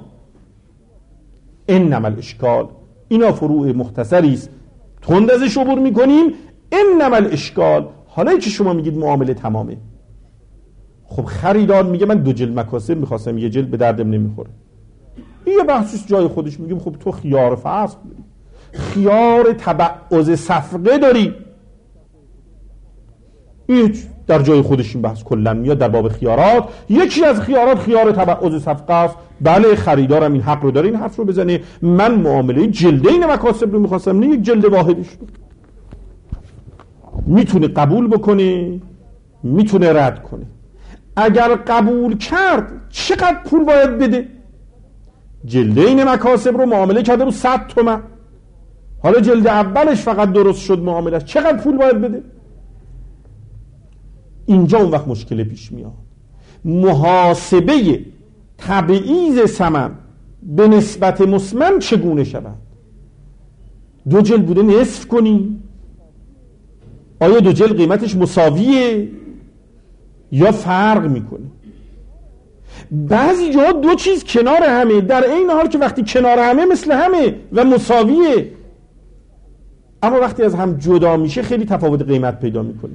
انما الاشکال، اینا فروع مختصری است تند ازش عبور میکنیم. انما الاشکال، حالا که شما میگید معامله تمامه، خب خریدار میگه من دو جلد مکاسب میخواستم، یه جلد به دردم نمیخوره، این یه بحثش جای خودش، میگیم خب تو خیار فصل داری، خیار تبعض صفقه داری، هیچ در جای خودش این بحث کلا میاد در باب خیارات. یکی از خیارات خیار تبعض صفقه است، بله خریدارم این حق رو داره این حرف رو بزنه، من معامله جلدین مکاسب رو میخواستم نه یک جلد واحدش رو. میتونه قبول بکنه میتونه رد کنه. اگر قبول کرد چقدر پول باید بده؟ جلدین مکاسب رو معامله کرده بود صد تومن، حالا جلد اولش فقط درست شد معاملش، چقدر پول باید بده؟ اینجا اون وقت مشکل پیش میاد. محاسبه تبعیض ثمن به نسبت مسمن چگونه شود؟ دو جلد بوده نصف کنی؟ آیا دو جلد قیمتش مساویه یا فرق میکنه؟ بعضی جاها دو چیز کنار همه، در این حال که وقتی کنار همه مثل همه و مساویه، اما وقتی از هم جدا میشه خیلی تفاوت قیمت پیدا میکنه.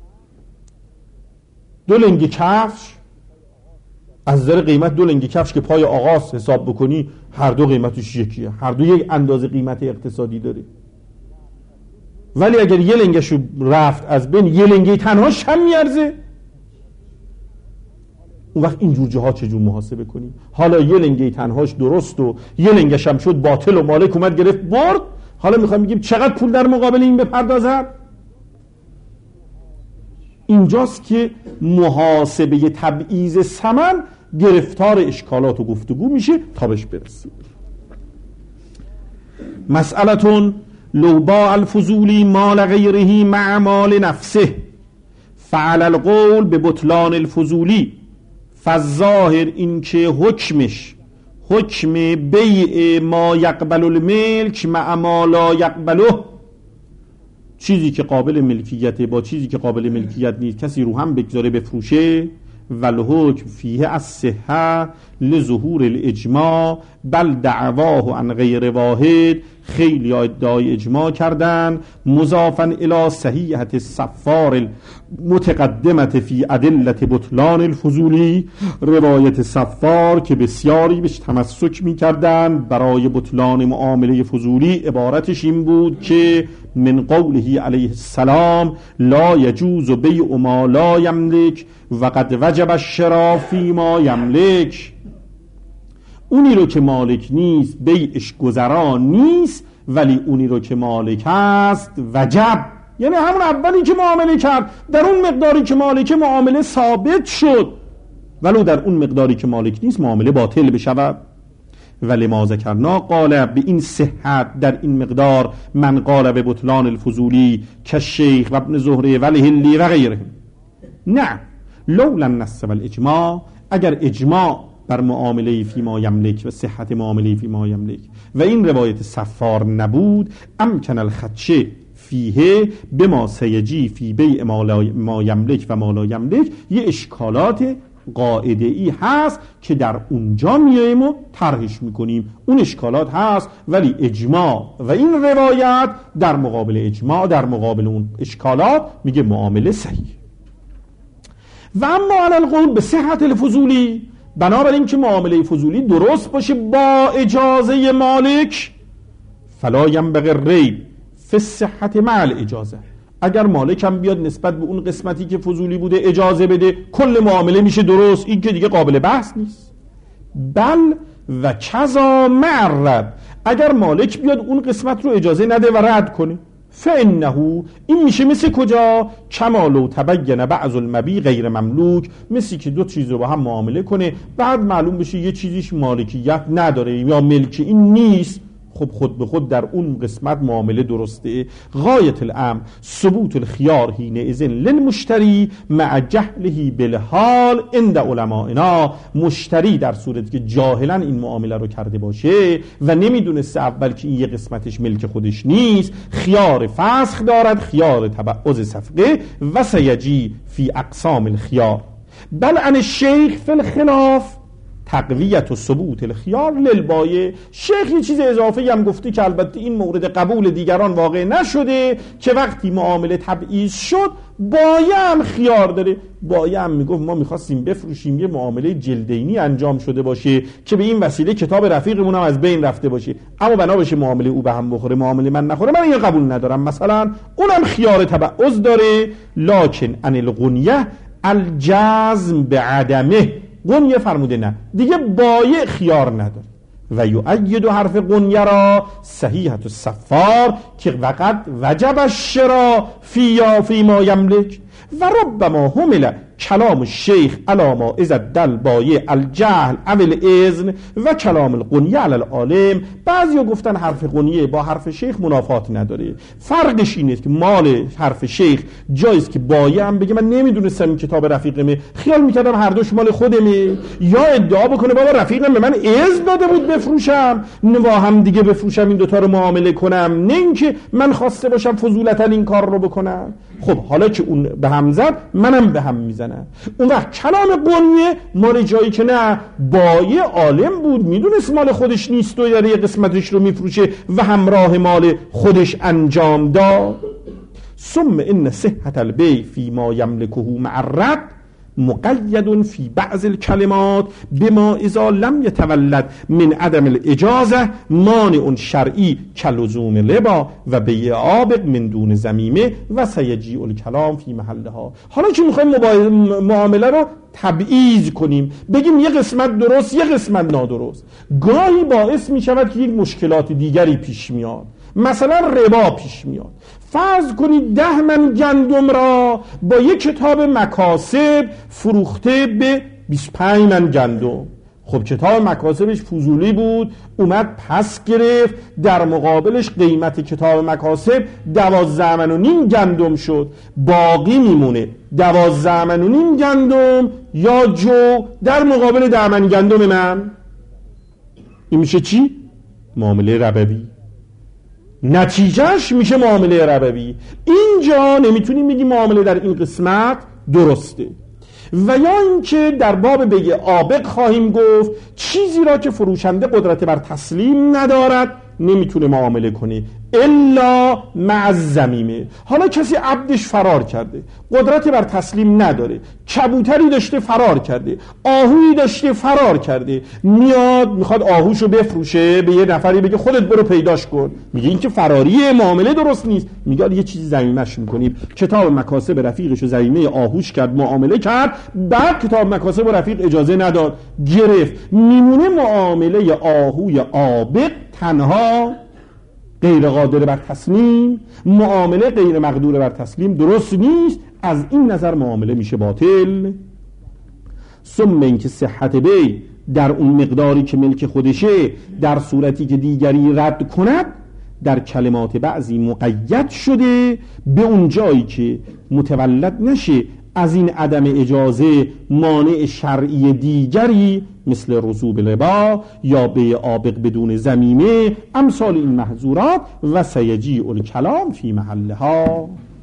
دو لنگ کفش از نظر قیمت، دو لنگ کفش که پای آغاز حساب بکنی هر دو قیمتش یکیه، هر دو یک اندازه قیمت اقتصادی داره، ولی اگر یه لنگشو رفت از بین یه لنگی تنهاش هم میارزه. اون وقت اینجور جاها چجور محاسبه کنیم؟ حالا یه لنگی تنهاش درست و یه لنگش هم شد باطل و مالک اومد گرفت برد، حالا میخوام بگیم چقدر پول در مقابل این بپردازم؟ اینجاست که محاسبه تبعیض ثمن گرفتار اشکالات و گفتگو میشه تا بهش برسیم. مسئلتون لو باع الفضولی مال غیره مع مال نفسه فعل القول به بطلان الفضولی، فالظاهر این که حکمش حکم بیع ما یقبل الملک مع ما لا یقبله، چیزی که قابل ملکیت با چیزی که قابل ملکیت نیست کسی رو هم بگذاره بفروشه والحکم فیه الصحه لظهور الاجماع بل دعواه عن غیر واحد. خیلی ادعای اجماع کردن مضافا الی صحیحة الصفار المتقدمة فی ادلة بطلان الفضولی، روایت صفار که بسیاری بهش تمسک می‌کردن برای بطلان معامله فضولی، عبارتش این بود که من قوله علیه السلام لا یجوز بیع ما لا یملک و قد وجب الشراء فی ما یملک. اونی رو که مالک نیست بیعش گذران نیست، ولی اونی رو که مالک هست وجب، یعنی همون اولی که معامله کرد در اون مقداری که مالک معامله ثابت شد، ولو در اون مقداری که مالک نیست معامله باطل بشود. ولی ما ذکرنا قال به این صحت در این مقدار من قال به بطلان الفضولی که شیخ و ابن زهره و الهلی و غیره. نه لولا النص و الاجماع، اگر اجماع بر معامله فی ما یملک و صحت معامله فی ما یملک و این روایت صفار نبود، امکن الخدشه فیه بما سیجی فی بیع ما یملک و ما لا یملک، یه اشکالات قاعده ای هست که در اونجا میایم و طرحش میکنیم. اون اشکالات هست، ولی اجماع و این روایت در مقابل اجماع در مقابل اون اشکالات میگه معامله صحیح. و اما علی القول به صحت الفضولی، بنابراین که معامله فضولی درست باشه با اجازه مالک، فلا ینبغی الریب فی الصحة مع الاجازه. اگر مالک هم بیاد نسبت به اون قسمتی که فضولی بوده اجازه بده، کل معامله میشه درست، این که دیگه قابل بحث نیست. بل و کذا مع الرد، اگر مالک بیاد اون قسمت رو اجازه نده و رد کنه، فانه این میشه مثل کجا؟ کما لو تبین بعض المبیع غیر مملوک، مثل که دو چیز رو با هم معامله کنه بعد معلوم بشه یه چیزیش مالکیت نداره یا ملکی این نیست، خب خود به خود در اون قسمت معامله درسته. غایت الامر ثبوت الخيار حين اذن للمشتری مع جهله بالحال عند علمائنا، مشتری در صورتی که جاهلا این معامله رو کرده باشه و نمیدونسته اول که این یه قسمتش ملک خودش نیست، خیار فسخ دارد، خیار تبعض صفقه و سیجی فی اقسام الخيار. بل عن الشیخ فی الخلاف تقویت و ثبوت الخیار للبایع. شیخ یه چیز اضافه هم گفته که البته این مورد قبول دیگران واقع نشده، که وقتی معامله تبعیض شد بایع هم خیار داره. بایع هم میگفت ما میخواستیم بفروشیم یه معامله جلدینی انجام شده باشه که به این وسیله کتاب رفیقمون هم از بین رفته باشه، اما بنا بشه معامله او به هم بخوره معامله من نخوره، من این قبول ندارم مثلا، اونم خیار تبعض داره. لکن ان الغنیه الجزم بعدمه، قنیه فرموده نه دیگه بایع خیار نداره. و یؤید حرف قنیه را صحیحة الصفار که وقت وجب الشراء فی فی ما یملک و ربما حمل کلام الشیخ علی ما اذا دل بایع الجهل او الاذن و کلام القنیه علی العالم. بعضیا گفتن حرف قنیه با حرف شیخ منافات نداره، فرقش اینه که مال حرف شیخ جایز که بایع هم بگه من نمیدونستم این کتاب رفیقمه، خیال میکردم هر دوش مال خودمه، یا ادعا بکنه بابا رفیقم به من اذن داده بود بفروشم با هم دیگه بفروشم این دوتا رو معامله کنم، نه اینکه من خواسته باشم فضولتا این کار رو بکنم. خب حالا که اون به هم زد منم به هم میزنم. اون وقت کلام قنیه مال جایی که نه بایع عالم بود میدونست مال خودش نیست و داره یه قسمتش رو میفروشه و همراه مال خودش انجام داد. ثم ان صحة البیع فی ما یملکه مع الرد مقید فی بعض الکلمات بما اذا لم یتولد من عدم الاجازه مانع شرعی کلزوم لبا و بیع عابق من دون ضمیمه و سیجیء الکلام فی محلها. حالا که میخوایم معامله رو تبعیض کنیم، بگیم یه قسمت درست یه قسمت نادرست، گاهی باعث میشود که یک مشکلات دیگری پیش میاد، مثلا ربا پیش میاد. فرض کنید ده من گندم را با یک کتاب مکاسب فروخته به بیست و پنج من گندم. خب کتاب مکاسبش فضولی بود، اومد پس گرفت، در مقابلش قیمت کتاب مکاسب دوازده من و نیم گندم شد، باقی میمونه دوازده من و نیم گندم یا جو در مقابل ده من گندم من. این میشه چی؟ معامله ربوی. نتیجهش میشه معامله ربوی. اینجا نمیتونیم بگیم معامله در این قسمت درسته. و یا اینکه در باب بیع آبق خواهیم گفت چیزی را که فروشنده قدرت بر تسلیم ندارد نمیتونه معامله کنه الا مع الذمیمه. حالا کسی عبدش فرار کرده، قدرت بر تسلیم نداره، کبوتری داشته فرار کرده، آهویی داشته فرار کرده، میاد میخواد آهوشو بفروشه به یه نفری بگه خودت برو پیداش کن، میگه این که فراریه، معامله درست نیست. میگه یه چیزی ضمیمه‌اش میکنیم. کتاب مکاسب رفیقشو ضمیمه آهوش کرد، معامله کرد، بعد کتاب مکاسب رفیق اجازه نداد، گرفت. میمونه معامله آهوی آبق تنها غیر قادر بر تسلیم، معامله غیر مقدور بر تسلیم درست نیست. از این نظر معامله میشه باطل. ثم اینکه صحت بی در اون مقداری که ملک خودشه در صورتی که دیگری رد کند در کلمات بعضی مقید شده به اون جایی که متولد نشه از این عدم اجازه مانع شرعی دیگری مثل رسوب لبا یا بیع آبق بدون ضمیمه، امثال این محظورات. و سیجیع الکلام فی محلها.